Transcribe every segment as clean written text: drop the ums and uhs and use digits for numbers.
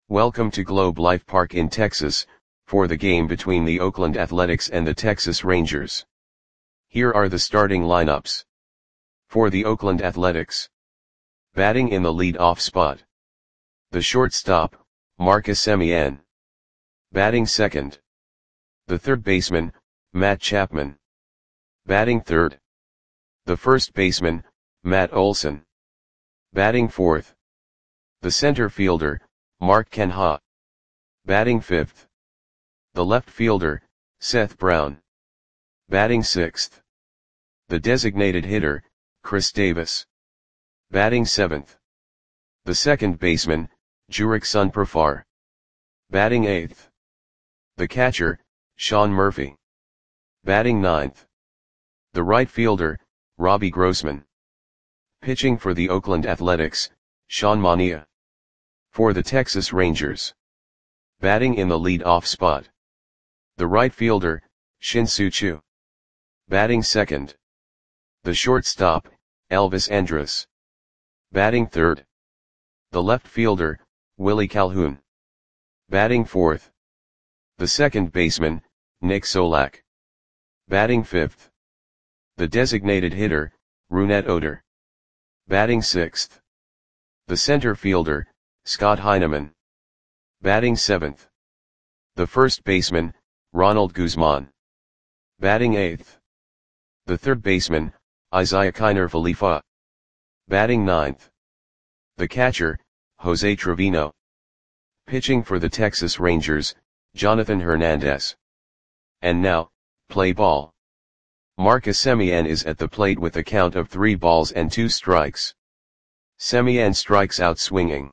Welcome to Globe Life Park in Texas, for the game between the Oakland Athletics and the Texas Rangers. Here are the starting lineups. For the Oakland Athletics. Batting in the lead-off spot. The shortstop, Marcus Semien. Batting second. The third baseman, Matt Chapman. Batting third. The first baseman, Matt Olson. Batting fourth. The center fielder, Mark Canha. Batting fifth. The left fielder, Seth Brown. Batting sixth. The designated hitter, Chris Davis. Batting seventh. The second baseman, Jurickson Profar. Batting eighth. The catcher, Sean Murphy. Batting ninth. The right fielder, Robbie Grossman. Pitching for the Oakland Athletics, Sean Mania. For the Texas Rangers. Batting in the lead-off spot. The right fielder, Shin-Soo Choo. Batting second. The shortstop, Elvis Andrus. Batting third. The left fielder, Willie Calhoun. Batting fourth. The second baseman, Nick Solak. Batting fifth. The designated hitter, Rougned Odor. Batting sixth. The center fielder, Scott Heineman. Batting seventh. The first baseman, Ronald Guzman. Batting eighth. The third baseman, Isaiah Kiner Falefa. Batting ninth. The catcher, Jose Trevino. Pitching for the Texas Rangers, Jonathan Hernandez. And now, play ball. Marcus Semien is at the plate with a count of 3 balls and 2 strikes. Semien strikes out swinging.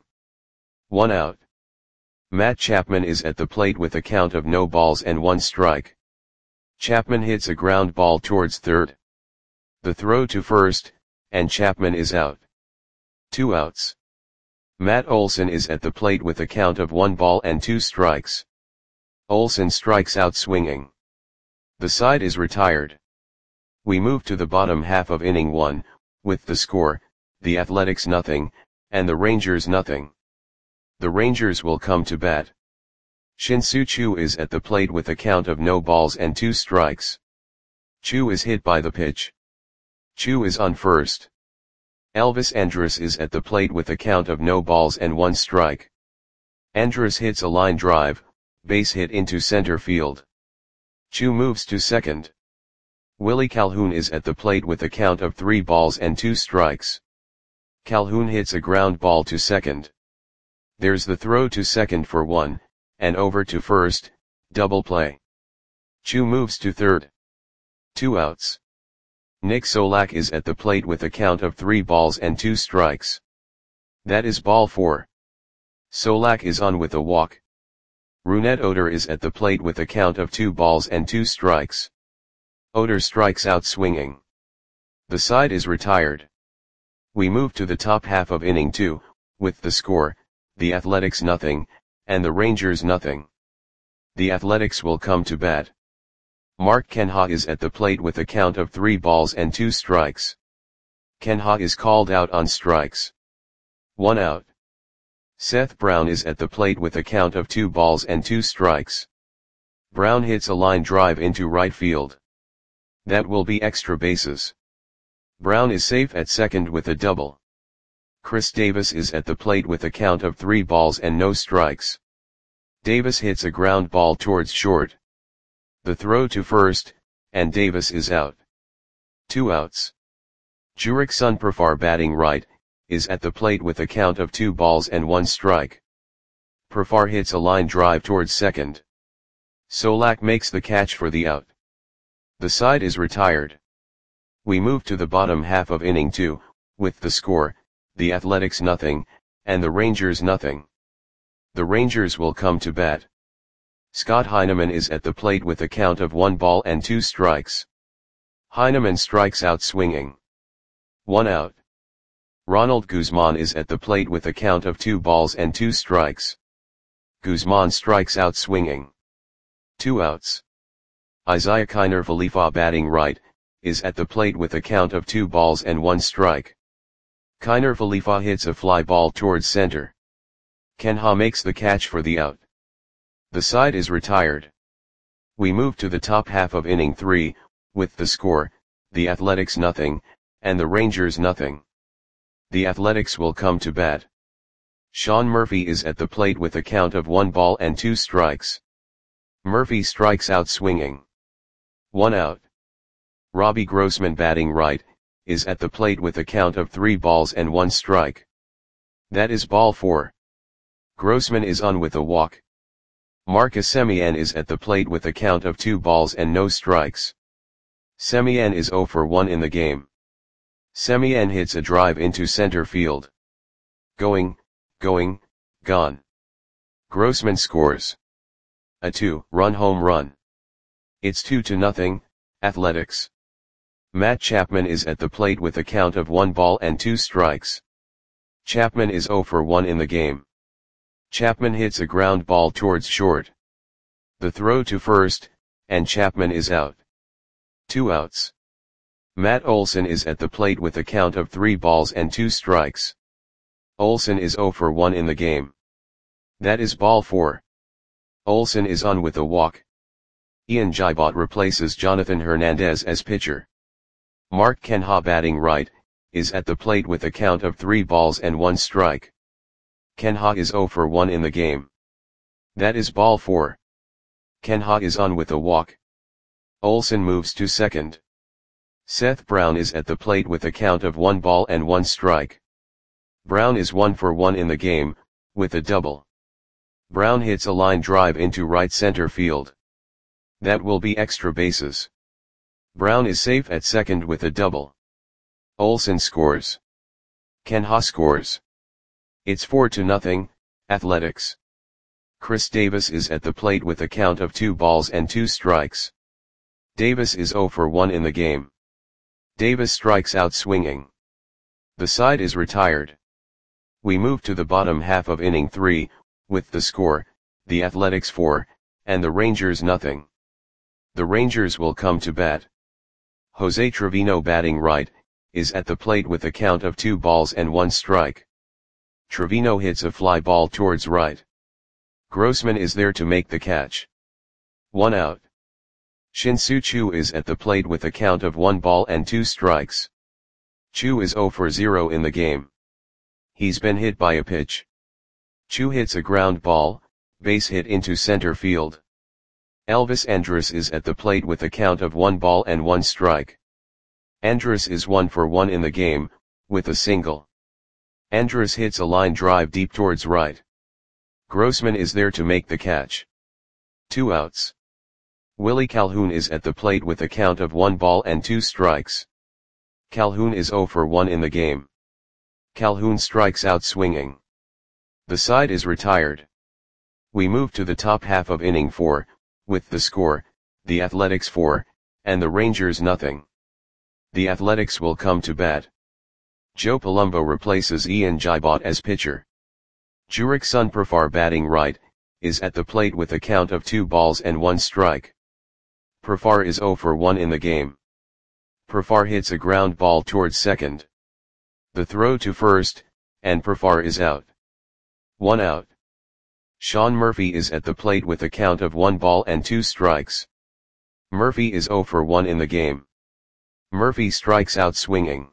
1 out. Matt Chapman is at the plate with a count of no balls and 1 strike. Chapman hits a ground ball towards third. The throw to first, and Chapman is out. 2 outs. Matt Olson is at the plate with a count of 1 ball and 2 strikes. Olson strikes out swinging. The side is retired. We move to the bottom half of inning 1, with the score, the Athletics nothing, and the Rangers nothing. The Rangers will come to bat. Shin-Soo Choo is at the plate with a count of no balls and 2 strikes. Choo is hit by the pitch. Choo is on first. Elvis Andrus is at the plate with a count of no balls and 1 strike. Andrus hits a line drive, base hit into center field. Choo moves to second. Willie Calhoun is at the plate with a count of 3 balls and 2 strikes. Calhoun hits a ground ball to second. There's the throw to second for 1, and over to first, double play. Choo moves to third. 2 outs. Nick Solak is at the plate with a count of 3 balls and 2 strikes. That is ball 4. Solak is on with a walk. Rougned Odor is at the plate with a count of 2 balls and 2 strikes. Odor strikes out swinging. The side is retired. We move to the top half of inning 2, with the score, the Athletics nothing, and the Rangers nothing. The Athletics will come to bat. Mark Canha is at the plate with a count of 3 balls and 2 strikes. Canha is called out on strikes. 1 out. Seth Brown is at the plate with a count of 2 balls and 2 strikes. Brown hits a line drive into right field. That will be extra bases. Brown is safe at second with a double. Chris Davis is at the plate with a count of 3 balls and no strikes. Davis hits a ground ball towards short. The throw to first, and Davis is out. 2 outs. Jurickson Profar batting right, is at the plate with a count of 2 balls and 1 strike. Profar hits a line drive towards second. Solak makes the catch for the out. The side is retired. We move to the bottom half of inning 2, with the score, the Athletics nothing, and the Rangers nothing. The Rangers will come to bat. Scott Heineman is at the plate with a count of 1 ball and 2 strikes. Heineman strikes out swinging. 1 out. Ronald Guzman is at the plate with a count of 2 balls and 2 strikes. Guzman strikes out swinging. 2 outs. Isaiah Kiner Falefa batting right, is at the plate with a count of 2 balls and 1 strike. Kiner Falefa hits a fly ball towards center. Ken Ha makes the catch for the out. The side is retired. We move to the top half of inning 3, with the score, the Athletics nothing, and the Rangers nothing. The Athletics will come to bat. Sean Murphy is at the plate with a count of 1 ball and 2 strikes. Murphy strikes out swinging. 1 out. Robbie Grossman, batting right, is at the plate with a count of 3 balls and 1 strike. That is ball 4. Grossman is on with a walk. Marcus Semien is at the plate with a count of 2 balls and no strikes. Semien is 0 for 1 in the game. Semien hits a drive into center field. Going, gone. Grossman scores a 2-run home run. It's 2-0, Athletics. Matt Chapman is at the plate with a count of 1 ball and 2 strikes. Chapman is 0 for 1 in the game. Chapman hits a ground ball towards short. The throw to first, and Chapman is out. 2 outs. Matt Olson is at the plate with a count of 3 balls and 2 strikes. Olson is 0 for 1 in the game. That is ball 4. Olson is on with a walk. Ian Gibot replaces Jonathan Hernandez as pitcher. Mark Ken Ha, batting right, is at the plate with a count of 3 balls and 1 strike. Ken Ha is 0 for 1 in the game. That is ball 4. Ken Ha is on with a walk. Olson moves to second. Seth Brown is at the plate with a count of 1 ball and 1 strike. Brown is 1 for 1 in the game, with a double. Brown hits a line drive into right center field. That will be extra bases. Brown is safe at second with a double. Olson scores. Ken Ha scores. It's 4-0, Athletics. Chris Davis is at the plate with a count of 2 balls and 2 strikes. Davis is 0 for 1 in the game. Davis strikes out swinging. The side is retired. We move to the bottom half of inning 3, with the score, the Athletics 4, and the Rangers nothing. The Rangers will come to bat. Jose Trevino, batting right, is at the plate with a count of 2 balls and 1 strike. Trevino hits a fly ball towards right. Grossman is there to make the catch. 1 out. Shin-Soo Choo is at the plate with a count of 1 ball and 2 strikes. Choo is 0 for 0 in the game. He's been hit by a pitch. Choo hits a ground ball, base hit into center field. Elvis Andrus is at the plate with a count of 1 ball and 1 strike. Andrus is 1 for 1 in the game, with a single. Andrus hits a line drive deep towards right. Grossman is there to make the catch. 2 outs. Willie Calhoun is at the plate with a count of 1 ball and 2 strikes. Calhoun is 0 for 1 in the game. Calhoun strikes out swinging. The side is retired. We move to the top half of inning 4, with the score, the Athletics 4, and the Rangers nothing. The Athletics will come to bat. Joe Palumbo replaces Ian Gibot as pitcher. Jurickson Profar, batting right, is at the plate with a count of 2 balls and 1 strike. Profar is 0 for 1 in the game. Profar hits a ground ball towards second. The throw to first, and Profar is out. 1 out. Sean Murphy is at the plate with a count of 1 ball and 2 strikes. Murphy is 0 for 1 in the game. Murphy strikes out swinging.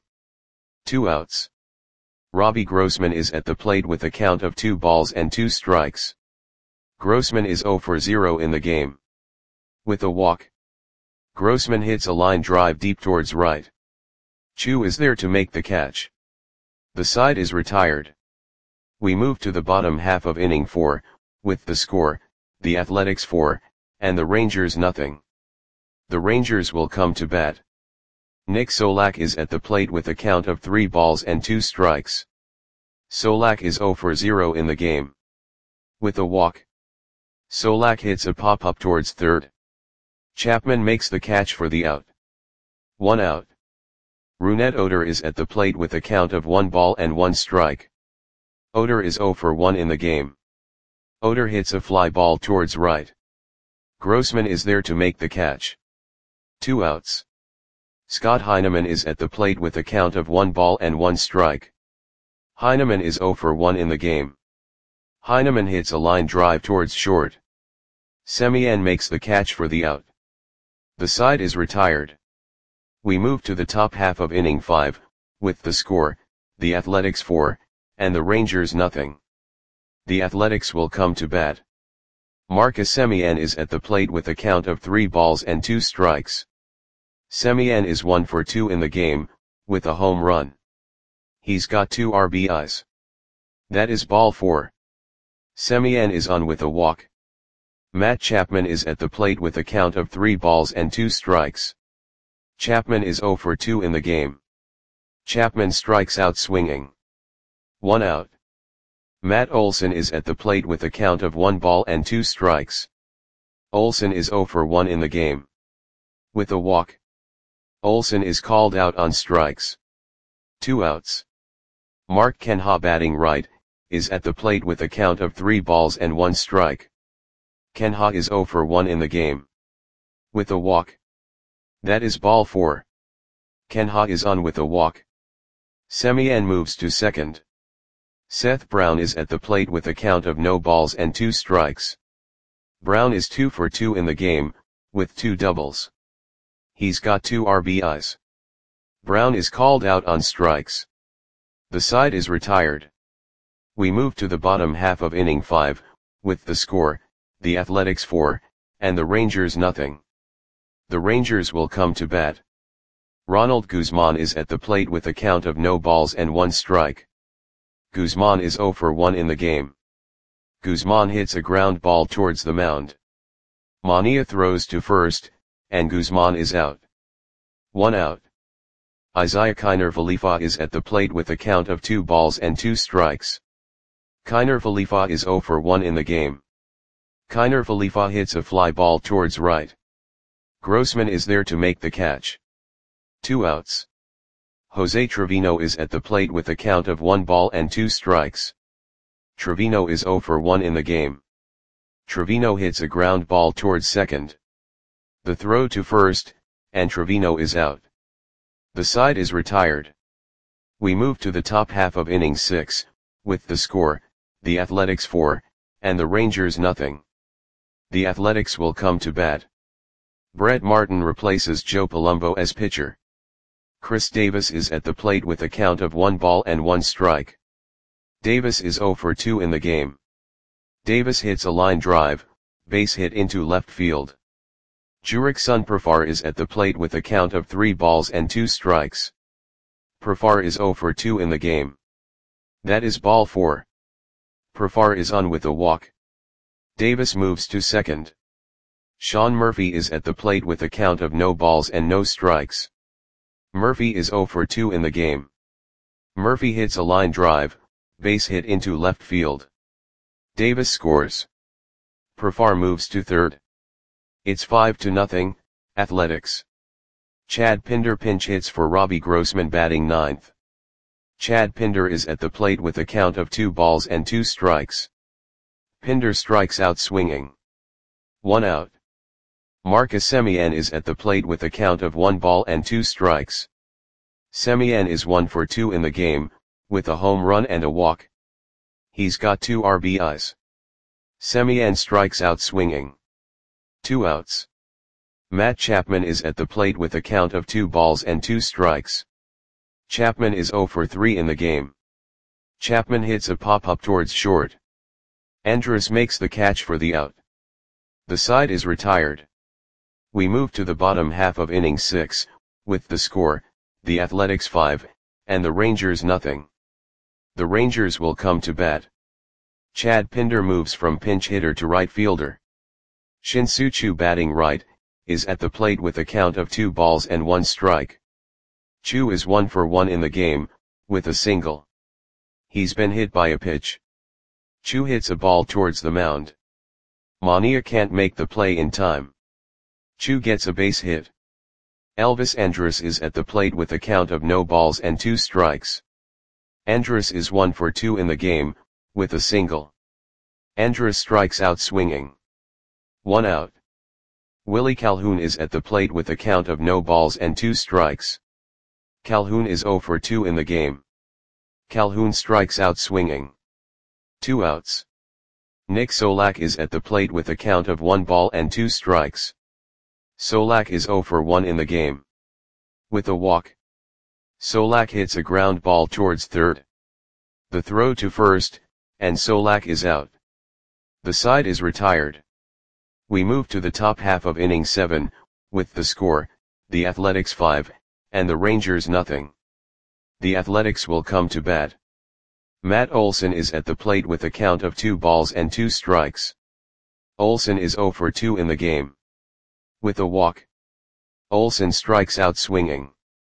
2 outs. Robbie Grossman is at the plate with a count of 2 balls and 2 strikes. Grossman is 0 for 0 in the game. With a walk. Grossman hits a line drive deep towards right. Choo is there to make the catch. The side is retired. We move to the bottom half of inning 4, with the score, the Athletics 4, and the Rangers nothing. The Rangers will come to bat. Nick Solak is at the plate with a count of 3 balls and 2 strikes. Solak is 0 for 0 in the game. With a walk. Solak hits a pop-up towards third. Chapman makes the catch for the out. 1 out. Rougned Odor is at the plate with a count of 1 ball and 1 strike. Odor is 0 for 1 in the game. Odor hits a fly ball towards right. Grossman is there to make the catch. 2 outs. Scott Heineman is at the plate with a count of 1 ball and 1 strike. Heineman is 0 for 1 in the game. Heinemann hits a line drive towards short. Semien makes the catch for the out. The side is retired. We move to the top half of inning 5, with the score, the Athletics 4, and the Rangers nothing. The Athletics will come to bat. Marcus Semien is at the plate with a count of 3 balls and 2 strikes. Semien is 1 for 2 in the game, with a home run. He's got 2 RBIs. That is ball 4. Semien is on with a walk. Matt Chapman is at the plate with a count of 3 balls and 2 strikes. Chapman is 0 for 2 in the game. Chapman strikes out swinging. 1 out. Matt Olson is at the plate with a count of 1 ball and 2 strikes. Olson is 0 for 1 in the game. With a walk. Olson is called out on strikes. 2 outs. Mark Canha, batting right, is at the plate with a count of 3 balls and 1 strike. Canha is 0 for 1 in the game. With a walk. That is ball 4. Canha is on with a walk. Semien moves to second. Seth Brown is at the plate with a count of no balls and 2 strikes. Brown is 2 for 2 in the game, with 2 doubles. He's got 2 RBIs. Brown is called out on strikes. The side is retired. We move to the bottom half of inning 5, with the score, the Athletics 4, and the Rangers nothing. The Rangers will come to bat. Ronald Guzman is at the plate with a count of no balls and 1 strike. Guzman is 0 for 1 in the game. Guzman hits a ground ball towards the mound. Mania throws to first, and Guzman is out. 1 out. Isaiah Kiner Falefa is at the plate with a count of 2 balls and 2 strikes. Kiner Falefa is 0 for 1 in the game. Kiner Falefa hits a fly ball towards right. Grossman is there to make the catch. 2 outs. Jose Trevino is at the plate with a count of 1 ball and 2 strikes. Trevino is 0 for 1 in the game. Trevino hits a ground ball towards second. The throw to first, and Trevino is out. The side is retired. We move to the top half of inning 6, with the score, the Athletics 4, and the Rangers nothing. The Athletics will come to bat. Brett Martin replaces Joe Palumbo as pitcher. Chris Davis is at the plate with a count of 1 ball and 1 strike. Davis is 0 for 2 in the game. Davis hits a line drive, base hit into left field. Jurickson Profar is at the plate with a count of 3 balls and 2 strikes. Profar is 0 for 2 in the game. That is ball 4. Profar is on with a walk. Davis moves to second. Sean Murphy is at the plate with a count of no balls and no strikes. Murphy is 0 for 2 in the game. Murphy hits a line drive, base hit into left field. Davis scores. Profar moves to third. It's 5-0, Athletics. Chad Pinder pinch hits for Robbie Grossman, batting ninth. Chad Pinder is at the plate with a count of 2 balls and 2 strikes. Pinder strikes out swinging. 1 out. Marcus Semien is at the plate with a count of 1 ball and 2 strikes. Semien is 1 for 2 in the game, with a home run and a walk. He's got 2 RBIs. Semien strikes out swinging. 2 outs. Matt Chapman is at the plate with a count of 2 balls and 2 strikes. Chapman is 0 for 3 in the game. Chapman hits a pop-up towards short. Andrus makes the catch for the out. The side is retired. We move to the bottom half of inning 6, with the score, the Athletics 5, and the Rangers nothing. The Rangers will come to bat. Chad Pinder moves from pinch hitter to right fielder. Shin-Soo Choo, batting right, is at the plate with a count of 2 balls and 1 strike. Choo is 1 for 1 in the game, with a single. He's been hit by a pitch. Choo hits a ball towards the mound. Mania can't make the play in time. Choo gets a base hit. Elvis Andrus is at the plate with a count of no balls and 2 strikes. Andrus is 1 for 2 in the game, with a single. Andrus strikes out swinging. 1 out. Willie Calhoun is at the plate with a count of no balls and 2 strikes. Calhoun is 0 for 2 in the game. Calhoun strikes out swinging. 2 outs. Nick Solak is at the plate with a count of 1 ball and 2 strikes. Solak is 0 for 1 in the game. With a walk, Solak hits a ground ball towards third. The throw to first, and Solak is out. The side is retired. We move to the top half of inning 7, with the score, the Athletics 5, and the Rangers nothing. The Athletics will come to bat. Matt Olson is at the plate with a count of 2 balls and 2 strikes. Olson is 0 for 2 in the game. With a walk, Olson strikes out swinging.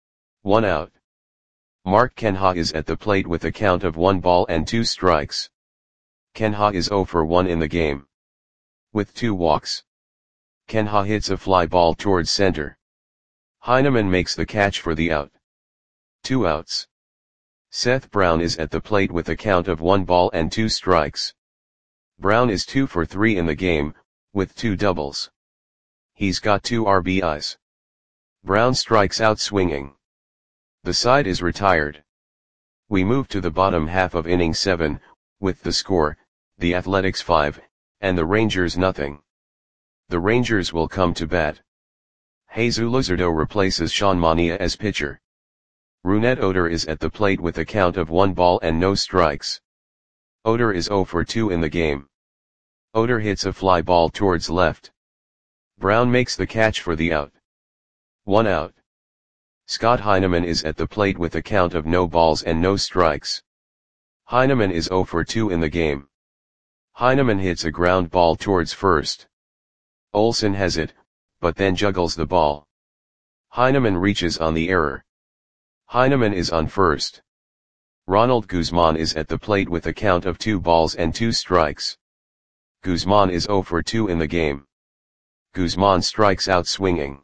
1 out. Mark Kenha is at the plate with a count of 1 ball and 2 strikes. Kenha is 0 for 1 in the game. With 2 walks, Kenha hits a fly ball towards center. Heineman makes the catch for the out. 2 outs. Seth Brown is at the plate with a count of 1 ball and 2 strikes. Brown is 2 for 3 in the game, with 2 doubles. He's got 2 RBIs. Brown strikes out swinging. The side is retired. We move to the bottom half of inning 7, with the score, the Athletics 5, and the Rangers nothing. The Rangers will come to bat. Jesus Luzardo replaces Sean Mania as pitcher. Rougned Odor is at the plate with a count of 1 ball and no strikes. Odor is 0 for 2 in the game. Odor hits a fly ball towards left. Brown makes the catch for the out. 1 out. Scott Heineman is at the plate with a count of no balls and no strikes. Heineman is 0 for 2 in the game. Heineman hits a ground ball towards first. Olson has it, but then juggles the ball. Heineman reaches on the error. Heineman is on first. Ronald Guzman is at the plate with a count of 2 balls and 2 strikes. Guzman is 0 for 2 in the game. Guzman strikes out swinging.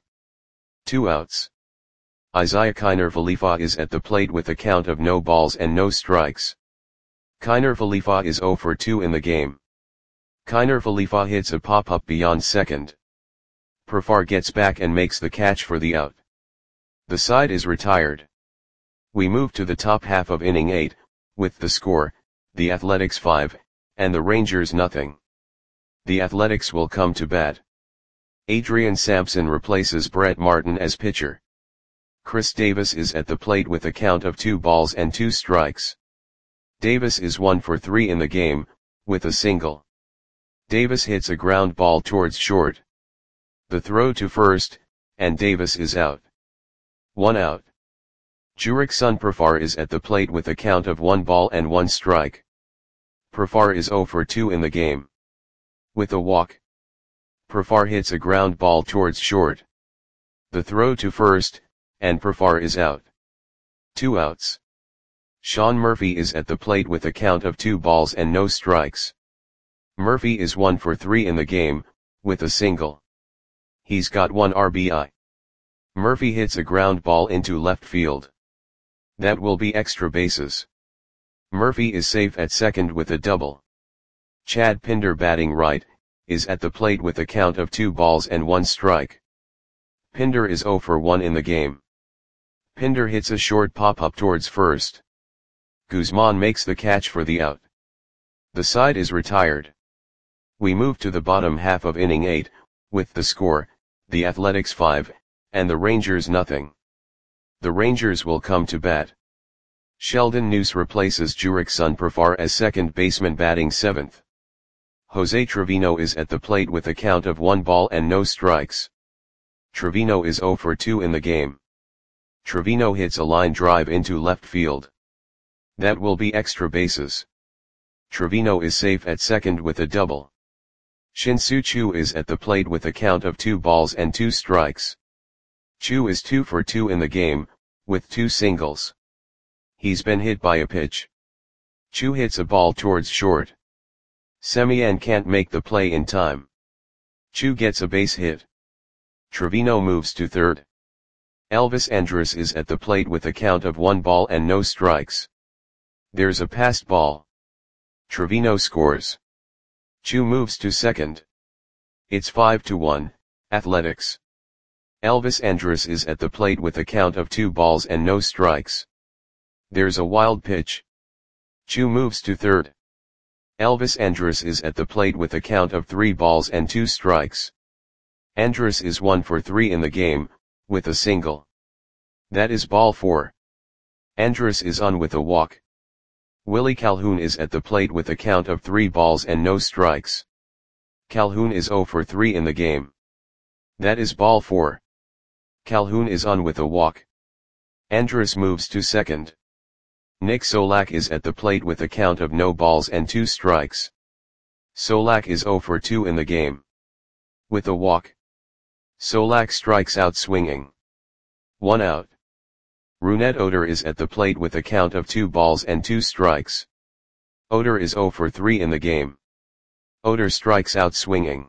2 outs. Isaiah Kiner Falefa is at the plate with a count of no balls and no strikes. Kiner Falefa is 0 for 2 in the game. Kiner Falefa hits a pop-up beyond second. Profar gets back and makes the catch for the out. The side is retired. We move to the top half of inning 8, with the score, the Athletics 5, and the Rangers nothing. The Athletics will come to bat. Adrian Sampson replaces Brett Martin as pitcher. Chris Davis is at the plate with a count of 2 balls and 2 strikes. Davis is 1 for 3 in the game, with a single. Davis hits a ground ball towards short. The throw to first, and Davis is out. 1 out. Jurickson Profar is at the plate with a count of 1 ball and 1 strike. Profar is 0 for 2 in the game. With a walk, Profar hits a ground ball towards short. The throw to first, and Profar is out. 2 outs. Sean Murphy is at the plate with a count of 2 balls and no strikes. Murphy is 1 for 3 in the game, with a single. He's got 1 RBI. Murphy hits a ground ball into left field. That will be extra bases. Murphy is safe at second with a double. Chad Pinder, batting right, is at the plate with a count of 2 balls and 1 strike. Pinder is 0 for 1 in the game. Pinder hits a short pop-up towards first. Guzman makes the catch for the out. The side is retired. We move to the bottom half of inning 8, with the score, the Athletics 5, and the Rangers nothing. The Rangers will come to bat. Sheldon Neuse replaces Jurickson Profar as second baseman, batting 7th. Jose Trevino is at the plate with a count of 1 ball and no strikes. Trevino is 0 for 2 in the game. Trevino hits a line drive into left field. That will be extra bases. Trevino is safe at second with a double. Shin-Soo Choo is at the plate with a count of 2 balls and 2 strikes. Choo is 2 for 2 in the game, with 2 singles. He's been hit by a pitch. Choo hits a ball towards short. Semien can't make the play in time. Choo gets a base hit. Trevino moves to third. Elvis Andrus is at the plate with a count of 1 ball and no strikes. There's a passed ball. Trevino scores. Choo moves to second. It's 5-1, Athletics. Elvis Andrus is at the plate with a count of 2 balls and no strikes. There's a wild pitch. Choo moves to third. Elvis Andrus is at the plate with a count of 3 balls and 2 strikes. Andrus is 1 for 3 in the game, with a single. That is ball 4. Andrus is on with a walk. Willie Calhoun is at the plate with a count of 3 balls and no strikes. Calhoun is 0 for 3 in the game. That is ball 4. Calhoun is on with a walk. Andrus moves to second. Nick Solak is at the plate with a count of no balls and 2 strikes. Solak is 0 for 2 in the game. With a walk. Solak strikes out swinging. 1 out. Rougned Odor is at the plate with a count of 2 balls and 2 strikes. Odor is 0 for 3 in the game. Odor strikes out swinging.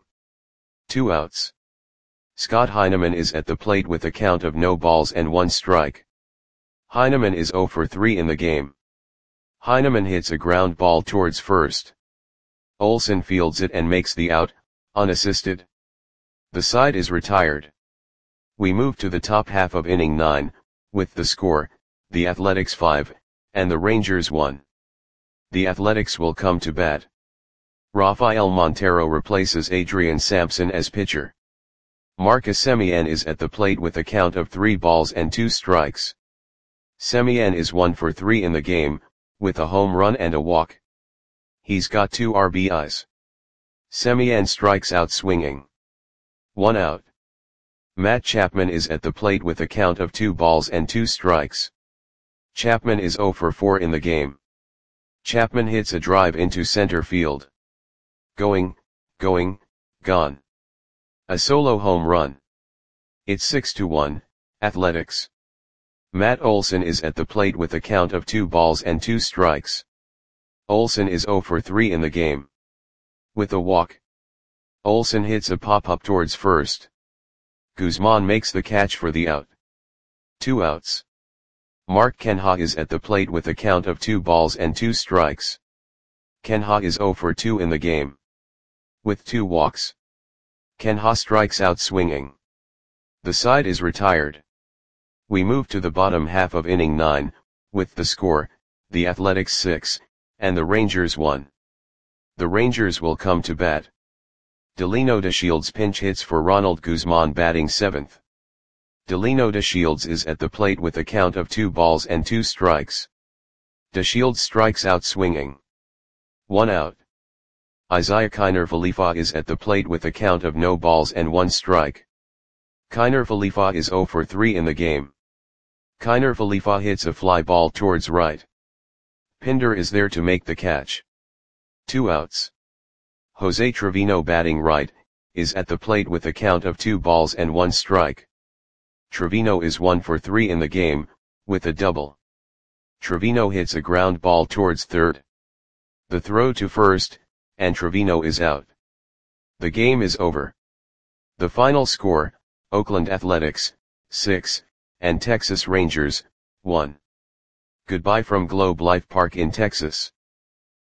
2 outs. Scott Heineman is at the plate with a count of no balls and 1 strike. Heineman is 0 for 3 in the game. Heineman hits a ground ball towards first. Olson fields it and makes the out, unassisted. The side is retired. We move to the top half of inning 9, with the score, the Athletics 5, and the Rangers 1. The Athletics will come to bat. Rafael Montero replaces Adrian Sampson as pitcher. Marcus Semien is at the plate with a count of 3 balls and 2 strikes. Semien is 1 for 3 in the game, with a home run and a walk. He's got 2 RBIs. Semien strikes out swinging. 1 out. Matt Chapman is at the plate with a count of 2 balls and 2 strikes. Chapman is 0 for 4 in the game. Chapman hits a drive into center field. Going, gone. A solo home run. It's 6-1, Athletics. Matt Olson is at the plate with a count of 2 balls and 2 strikes. Olson is 0 for 3 in the game. With a walk. Olson hits a pop-up towards first. Guzman makes the catch for the out. 2 outs. Mark Canha is at the plate with a count of 2 balls and 2 strikes. Canha is 0 for 2 in the game. With 2 walks. Canha strikes out swinging. The side is retired. We move to the bottom half of inning 9, with the score, the Athletics 6, and the Rangers 1. The Rangers will come to bat. Delino DeShields pinch hits for Ronald Guzman batting 7th. Delino DeShields is at the plate with a count of 2 balls and 2 strikes. DeShields strikes out swinging. 1 out. Isaiah Kiner Falefa is at the plate with a count of no balls and 1 strike. Kiner Falefa is 0 for 3 in the game. Kiner Falefa hits a fly ball towards right. Pinder is there to make the catch. 2 outs. Jose Trevino batting right, is at the plate with a count of 2 balls and 1 strike. Trevino is 1 for 3 in the game, with a double. Trevino hits a ground ball towards third. The throw to first, and Trevino is out. The game is over. The final score, Oakland Athletics, 6, and Texas Rangers, 1. Goodbye from Globe Life Park in Texas.